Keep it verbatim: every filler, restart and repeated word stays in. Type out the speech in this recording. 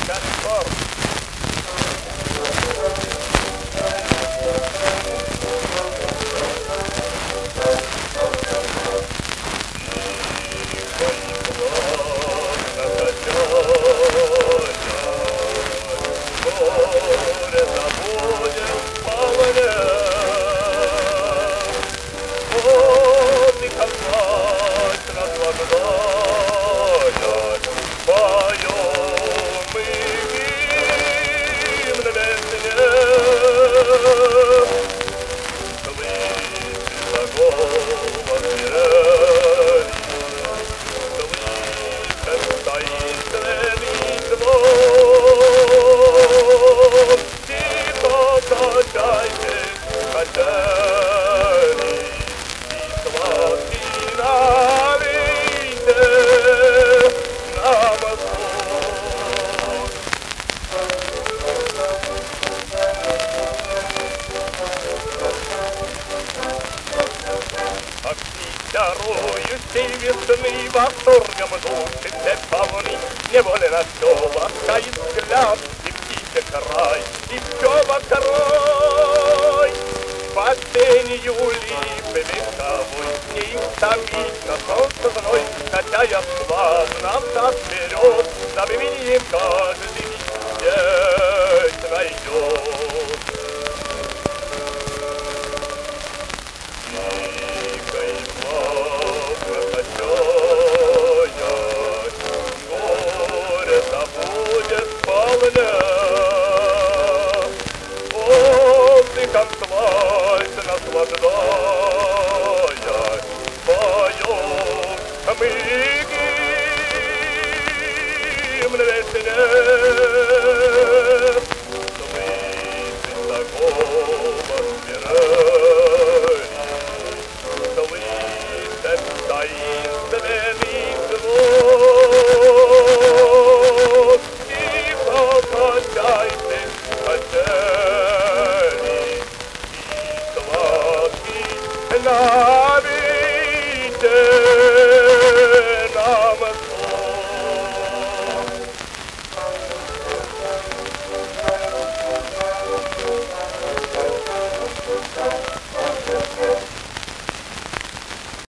Дарующий весны восторгом души для полны, неволя на все ласкает взгляд, и птичек рай, и все вокруг. Под тенью липы вековой, не томится солнце зной, хотя я славно взад вперед, за временем каждый здесь найдет. Отдыхом свой наслаждаясь, поем мы гимн весне.